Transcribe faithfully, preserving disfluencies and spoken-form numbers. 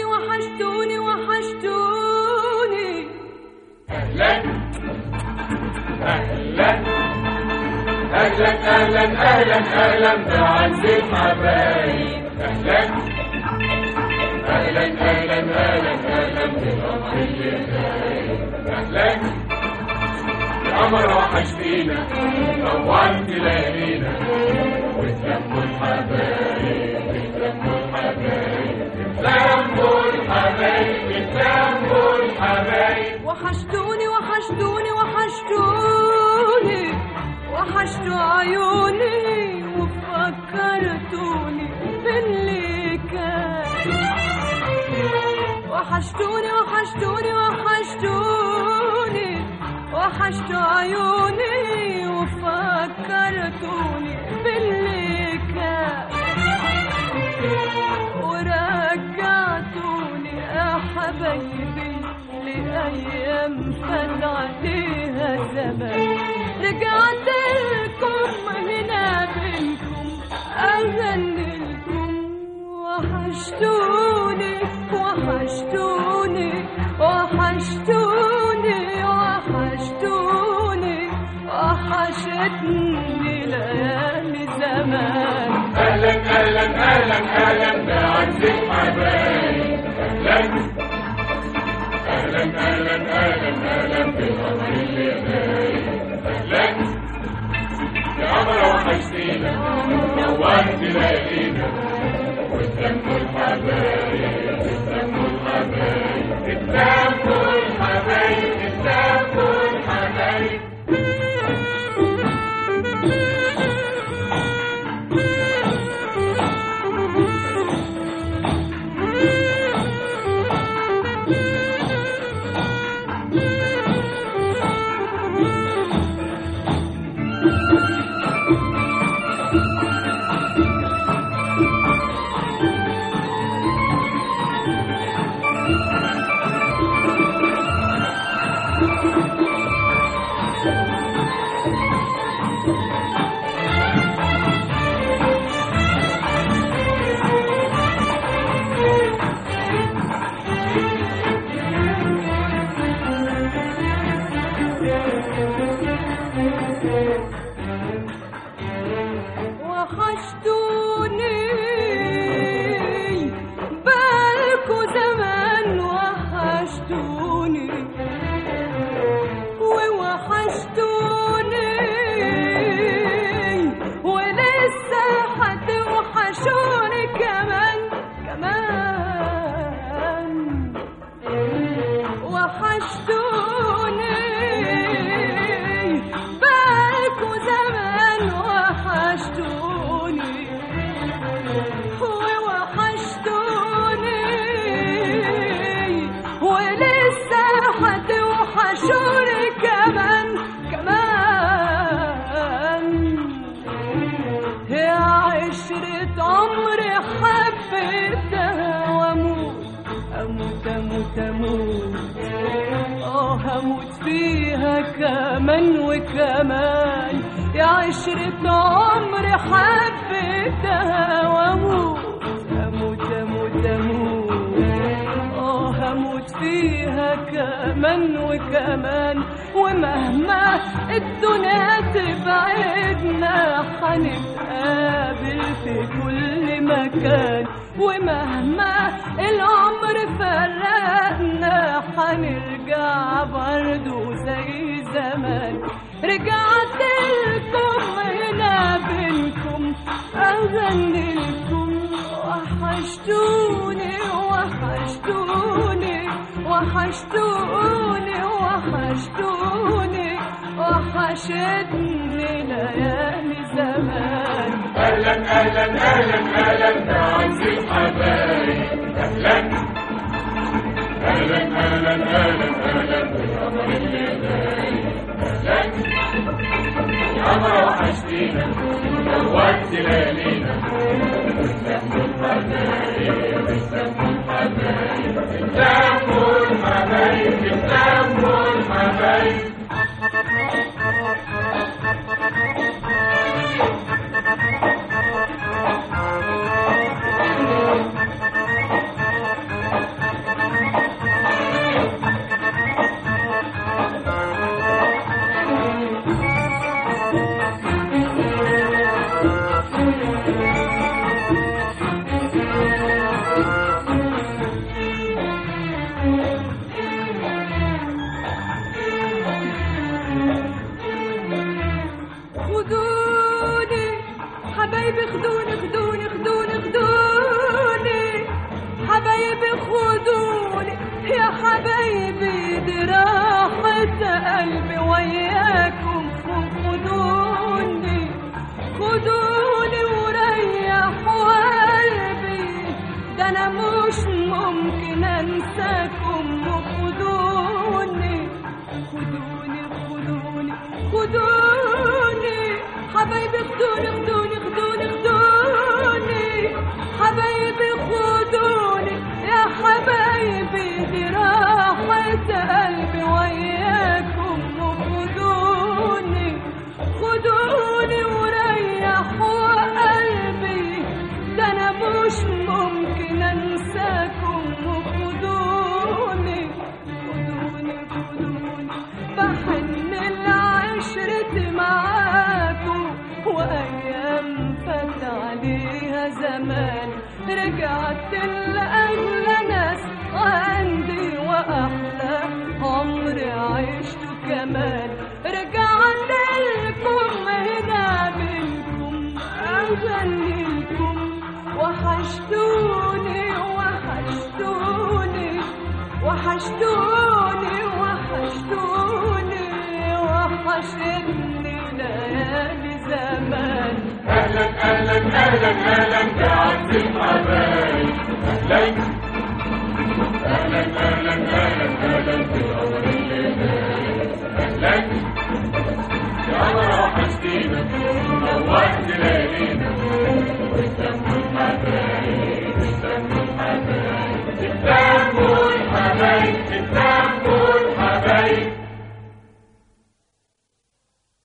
وحشتوني وحشتوني وحشتوني. أهلا أهلا أهلا أهلا أهلا أهلا بعز الحبايب. أهلا أهلا أهلا أهلا أهلا بالقمر اللي غايب. أهلا يا قمر وحشتينا نورت ليالينا وتلموا الحبايب اتلموا الحبايب اتلموا الحبايب اتلموا الحبايب. وحشتوني وحشتوني وحشتوني وحشتوا عيوني وفكرتوني باللي كان. وحشتوني وحشتوني وحشتوني وحشتوا عيوني وفكرتوني باللي كان. ورجعتوني يا حبايبي لأيام فات عليها زمان. رجعت لكم هنا بينكم أغني لكم. وحشتوني وحشتوني وحشتوني وحشتوني وحشتني ليالي زمان. أهلا أهلا أهلا أهلا بعز الحبايب. أهلا أهلا أهلا أهلا بالقمر اللي غايب. أهلا يا قمر وحشتينا نورت ليالينا وتلموا الحبايب اتلموا الحبايب اتلموا الحبايب اتلموا الحبايب. وحشتوني بالكوا زمان وحشتوني ووحشتوني ولسه هتوحشوني كمان كمان. وحشتوني بالكوا زمان وحشتوني ووحشتوني ولسه هتوحشوني كمان كمان. يا عشرة عمري حبيتها واموت اموت اموت اموت اه هموت فيها كمان وكمان. يا عشرة عمري حبيتها واموت اموت اموت اموت اه هموت فيها كمان وكمان. ومهما الدنيا تبعدنا هنتقابل في كل مكان. ومهما العمر فرقنا هنرجع برضو زي زمان. رجعت لكم هنا بينكم أغني لكم. وحشتوني وحشتوني وحشتوني وحشتوني وحشتني ليالي زمان. أهلا أهلا أهلا أهلا بعز الحبايب. أهلا أهلا أهلا أهلا أهلا بالقمر اللي غايب. أهلا يا قمر وحشتينا نورت ليالينا وتلموا الحبايب اتلموا الحبايب اتلموا الحبايب اتلموا الحبايب. خدوني يا حبايبي دي راحة قلبي وياكم خدوني خدوني وريحوا قلبي ده انا مش ممكن انساكم خدوني خدوني خدوني خدوني حبايبي خدوني خدوني خدوني خدوني حبايبي خدوني يا حبايبي دي راحة قلبي وياكم خدوني خدوني وريحوا قلبي ده انا مش ممكن انساكم خدوني خدوني خدوني بحن العشرة معاكم وايام فات عليها زمان رجعت الاغلى ناس عندي واحلى عمر عشته كمان رجعت لكم هنا منكم اغني لكم وحشتوني وحشتوني وحشتوني وحشتوني وحشتني ليالي زمان أهلا أهلا أهلا أهلا بعز الحبايب أهلا أهلا أهلا أهلا أهلا بالقمر الليالي أهلا يا قمر وحشتينا نورت ليالينا